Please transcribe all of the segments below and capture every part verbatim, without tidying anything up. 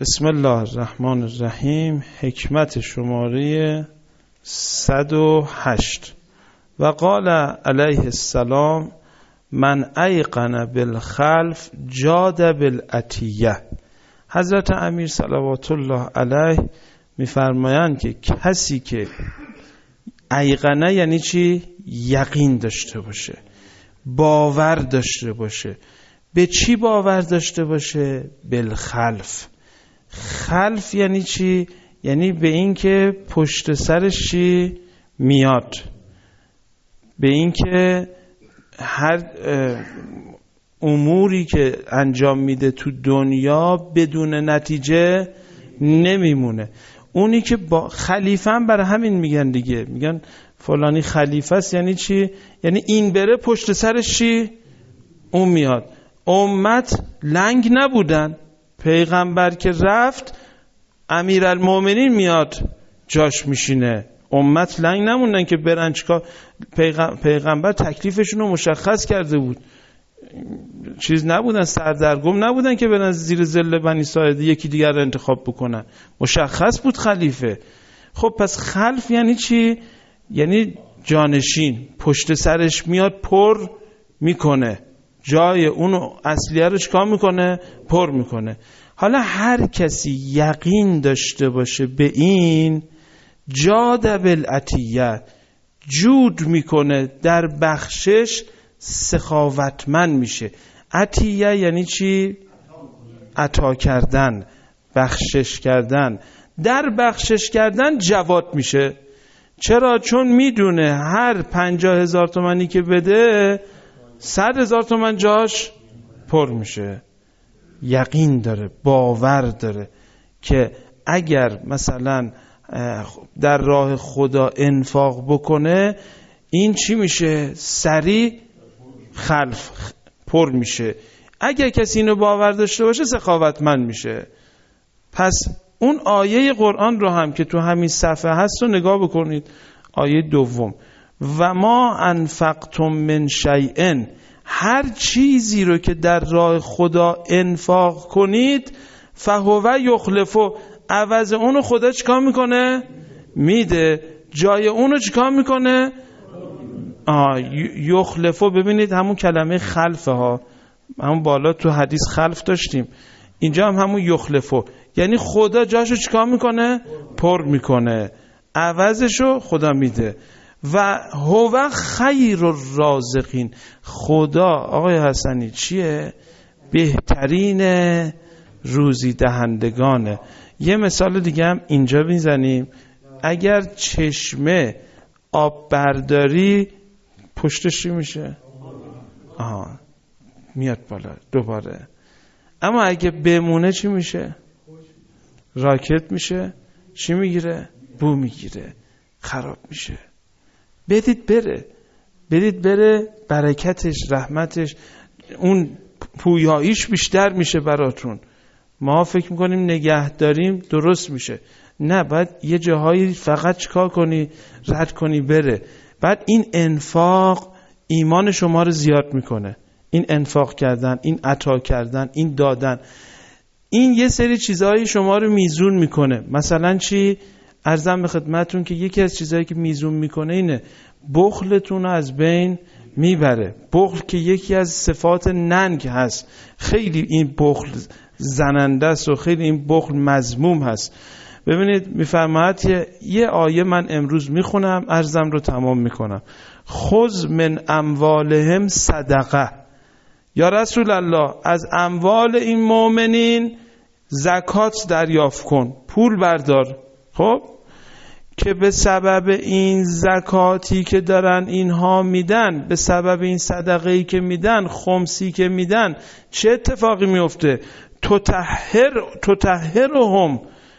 بسم الله الرحمن الرحیم. حکمت شماره صد و هشت. و قال علیه السلام من ایقن بالخلف جاد بالعطیه. حضرت امیر صلوات الله علیه میفرمایند که کسی که ایقنه یعنی چی؟ یقین داشته باشه، باور داشته باشه. به چی باور داشته باشه؟ بالخلف. خلف یعنی چی؟ یعنی به این که پشت سرش چی میاد، به این که هر اموری که انجام میده تو دنیا بدون نتیجه نمیمونه. اونی که با خلیفه هم برای همین میگن دیگه، میگن فلانی خلیفه است. یعنی چی؟ یعنی این بره پشت سرش چی؟ اون میاد. امت لنگ نبودن، پیغمبر که رفت امیرالمومنین میاد جاش میشینه. امت لنگ نموندن که برن چیکار. پیغمبر تکلیفشون رو مشخص کرده بود، چیز نبودن، سردرگم نبودن که برن زیر ظل بنی ساعده یکی دیگر رو انتخاب بکنن. مشخص بود خلیفه. خب پس خلف یعنی چی؟ یعنی جانشین، پشت سرش میاد پر میکنه، جای اونو اصلیه رو چیکار میکنه؟ پر میکنه. حالا هر کسی یقین داشته باشه به این، جاد بالعطیه، جود میکنه در بخشش، سخاوتمند میشه. عطیه یعنی چی؟ عطا کردن، بخشش کردن. در بخشش کردن جواد میشه. چرا؟ چون میدونه هر پنجاه هزار تومنی که بده صد هزار تومن جاش پر میشه. یقین داره، باور داره که اگر مثلا در راه خدا انفاق بکنه این چی میشه؟ سریع خلف پر میشه. اگر کسی اینو باور داشته باشه سخاوتمند میشه. پس اون آیه قرآن رو هم که تو همین صفحه هست رو نگاه بکنید. آیه دوم، و ما انفقتم من شیئن، هر چیزی رو که در راه خدا انفاق کنید، فهو یخلفو، عوض اونو خدا چیکار میکنه؟ میده. جای اونو چیکار میکنه؟ آه یخلفو. ببینید همون کلمه خلفه ها، همون بالا تو حدیث خلف داشتیم، اینجا هم همون یخلفو، یعنی خدا جاشو چیکار میکنه؟ پر میکنه، عوضشو خدا میده. و هو خیر الرازقین، خدا آقای حسنی چیه؟ بهترین روزی دهندگانه. یه مثال دیگه هم اینجا میزنیم. اگر چشمه آب برداری پشتش چی میشه؟ آها میاد بالا دوباره. اما اگه بمونه چی میشه؟ راکت میشه. چی میگیره؟ بو میگیره، خراب میشه. بدید بره، بدید بره، برکتش، رحمتش، اون پویاییش بیشتر میشه براتون. ما فکر میکنیم نگه داریم درست میشه. نه، باید یه جاهایی فقط چیکار کنی؟ رد کنی بره. بعد این انفاق ایمان شما رو زیاد میکنه. این انفاق کردن، این عطا کردن، این دادن، این یه سری چیزهایی شما رو میزون میکنه. مثلا چی؟ عرضم به خدمتون که یکی از چیزهایی که میزون میکنه اینه، بخلتون رو از بین میبره. بخل که یکی از صفات ننگ هست، خیلی این بخل زننده است و خیلی این بخل مذموم هست. ببینید میفرماید یه آیه من امروز میخونم، عرضم رو تمام میکنم. خذ من اموالهم صدقه، یا رسول الله از اموال این مؤمنین زکات دریافت کن، پول بردار. خب که به سبب این زکاتی که دارن اینها میدن، به سبب این صدقه‌ای که میدن، خمسی که میدن، چه اتفاقی میفته؟ تطهر تطهرهم،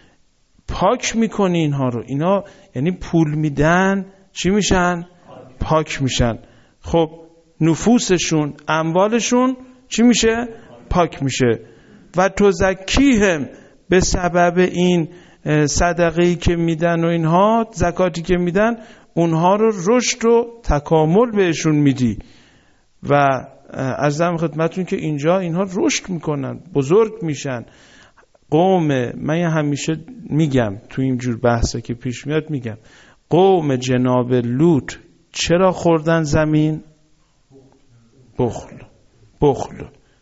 پاک میکنی اینها رو. اینا یعنی پول میدن چی میشن؟ پاک میشن. خب نفوسشون، اموالشون چی میشه؟ پاک میشه. و تزکیهم، به سبب این صدقه‌ای که میدن و اینها، زکاتی که میدن، اونها رو رشد و تکامل بهشون میدی. و عرضم خدمتون که اینجا اینها رشد میکنن، بزرگ میشن. قوم، من همیشه میگم تو اینجور بحثا که پیش میاد میگم قوم جناب لوط چرا خوردن زمین؟ بخل. بخل.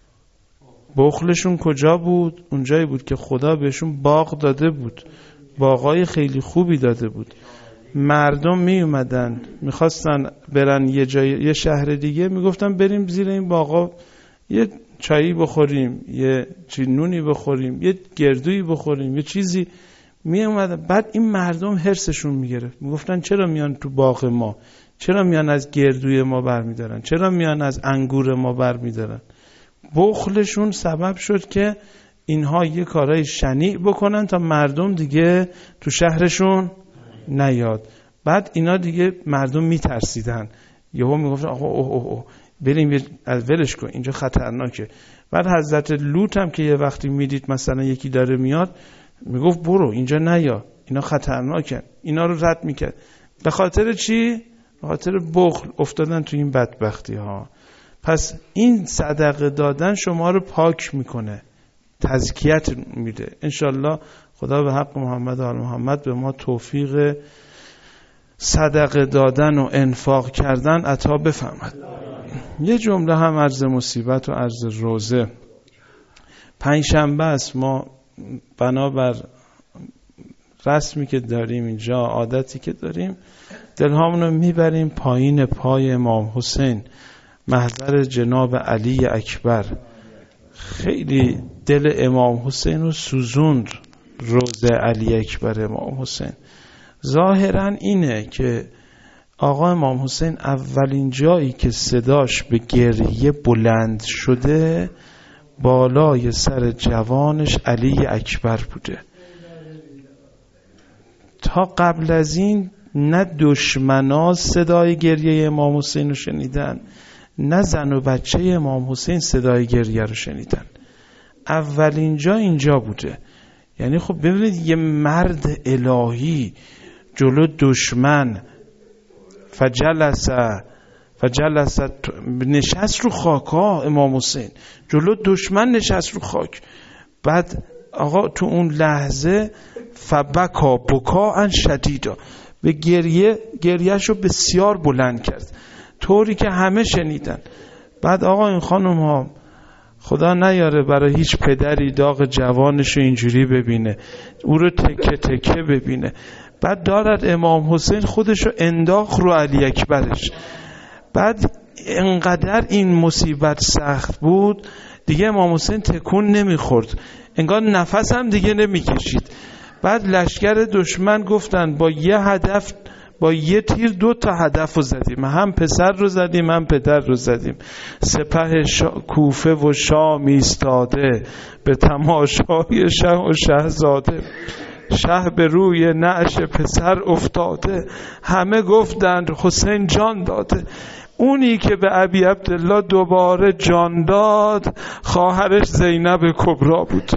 بخلشون کجا بود؟ اونجایی بود که خدا بهشون باغ داده بود، باغای خیلی خوبی داده بود. مردم می اومدن میخواستن برن یه جای یه شهر دیگه، میگفتن بریم زیر این باغا یه چایی بخوریم، یه چی نونی بخوریم، یه گردویی بخوریم، یه چیزی. می اومدن بعد این مردم حرصشون میگرفت، میگفتن چرا میان تو باغ ما؟ چرا میان از گردوی ما برمیدارن؟ چرا میان از انگور ما برمیدارن؟ بخلشون سبب شد که اینها یه کارهای شنیع بکنن تا مردم دیگه تو شهرشون نیاد. بعد اینا دیگه مردم میترسیدن، یهو میگفتن آقا اوه اوه اوه بریم از ولش کن، اینجا خطرناکه. بعد حضرت لوط هم که یه وقتی میدید مثلا یکی داره میاد، میگفت برو اینجا نیا، اینا خطرناکن، اینا رو رد میکرد. به خاطر چی؟ به خاطر بخل افتادن تو این بدبختی ها. پس این صدقه دادن شما رو پاک میکنه، تزکیت میده. انشالله خدا به حق محمد و آل محمد به ما توفیق صدقه دادن و انفاق کردن عطا بفرماد. یه جمله هم عرض مصیبت و عرض روزه. پنجشنبه است، ما بنابر رسمی که داریم اینجا، عادتی که داریم، دلهامون رو میبریم پایین پای امام حسین، محضر جناب علی اکبر. خیلی دل امام حسین رو سوزوند روزه علی اکبر امام حسین. ظاهرا اینه که آقا امام حسین اولین جایی که صداش به گریه بلند شده بالای سر جوانش علی اکبر بوده. تا قبل از این نه دشمنا صدای گریه امام حسین رو شنیدن، نه زن و بچه امام حسین صدای گریه رو شنیدن. اولین جا اینجا بوده. یعنی خب ببینید یه مرد الهی جلو دشمن فجلس فجلس نشست رو خاک ها، امام حسین جلو دشمن نشست رو خاک. بعد آقا تو اون لحظه فبکا بکا ان شدیدا، به گریه گریهش رو بسیار بلند کرد، طوری که همه شنیدن. بعد آقا این خانم ها خدا نیاره برای هیچ پدری داغ جوانش رو اینجوری ببینه، او رو تکه تکه ببینه. بعد دارد امام حسین خودش رو انداخت رو علی اکبرش. بعد انقدر این مصیبت سخت بود دیگه امام حسین تکون نمیخورد، انگار نفس هم دیگه نمیکشید. بعد لشکر دشمن گفتن با یه هدف، با یه تیر دو تا هدف رو زدیم، هم پسر رو زدیم هم پدر رو زدیم. سپه شا... کوفه و شام ایستاده به تماشای شه و شهزاده، شه به روی نعش پسر افتاده، همه گفتند حسین جان داده. اونی که به ابی عبدالله دوباره جان داد خواهرش زینب کبرا بود.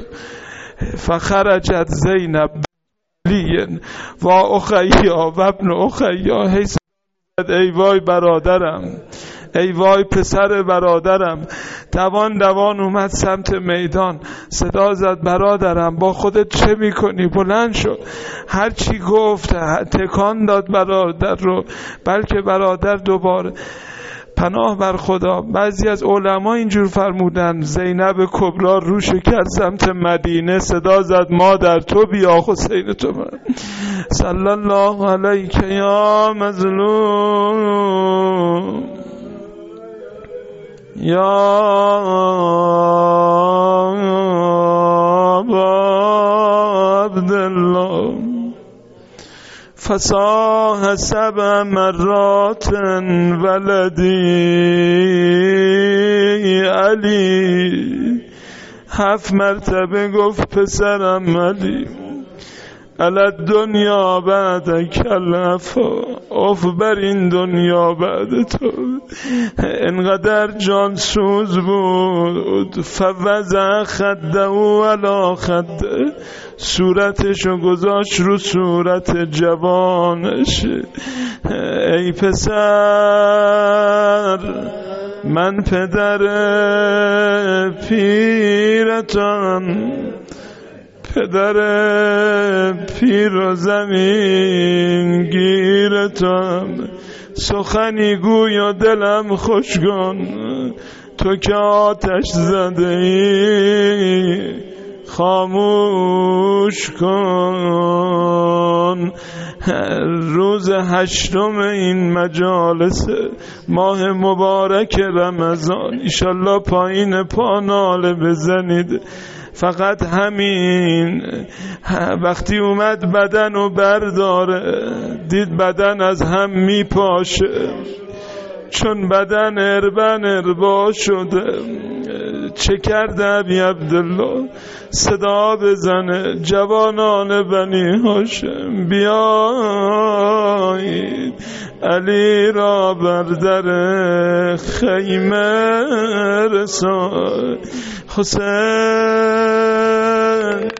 فخرجت زینب لیین و اخیا و ابن اخیا، حیث ای وای برادرم، ای وای پسر برادرم. دوان دوان اومد سمت میدان، صدا زد برادرم با خودت چه میکنی؟ بلند شد، هر چی گفت تکان داد برادر رو، بلکه برادر دوباره پناه بر خدا. بعضی از علما اینجور فرمودن زینب کبرا روشو کرد سمت مدینه، صدا زد مادر تو بیا حسین تو من. صلی الله علیک یا مظلوم یا عبدالله. فصاح سبع مرات ولدی علی، هفت مرتبه گفت پسرم علی. علت دنیا بعد کلفا، اف بر این دنیا بعد تو. انقدر جان سوز بود فوضع خده و علا خده، صورتشو گذاشت رو صورت جوانش. ای پسر من پدر پیرتم، پدر پیر و زمین گیر توام، سخنی گوی و دلم خوشگان، تو که آتش زده ای خاموش کن. روز هشتم این مجالس ماه مبارک رمضان، ایشالله پایین پا ناله بزنید. فقط همین وقتی اومد بدن و برداره، دید بدن از هم میپاشه، چون بدن اربن اربا شده. چه کرده ابی عبدالله؟ صدا بزنه جوانان بنی هاشم بیایید، علی را بر در خیمه رسان. حسین